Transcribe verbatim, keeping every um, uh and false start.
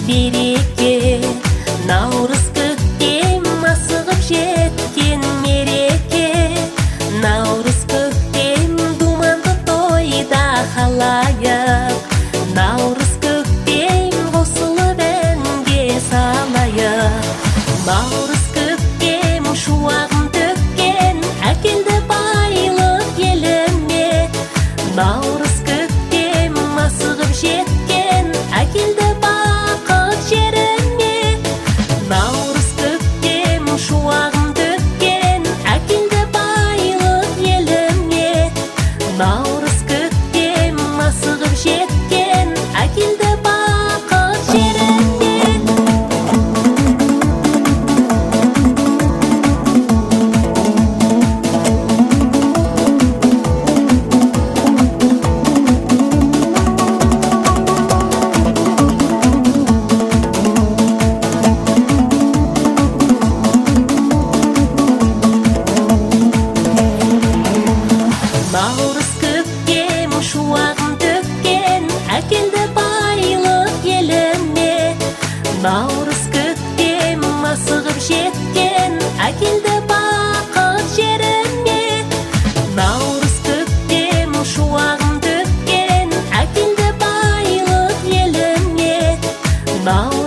береке, наурыз көктем асығып жеткен мереке. Наурыз көктем думанды тойда халайық, наурыз көктем қосылып әнге салайық. Наурыз көктем шуағын төккен, әкелді байлық еліме. Наурыз көктем асығып жеткен, әкелді бақыт жеріме. Наурыз көктем шуағын төккен, әкелді байлық еліме. Наурыз көктем асығып жеткен, әкелді бақыт жеріме. Наурыз көктем шуағын төккен, әкелді байлық еліме. Наурыз көктем асығып жеткен, әкелді бақыт жеріме. Наурыз көктем шуағын төккен, әкелді байлық еліме.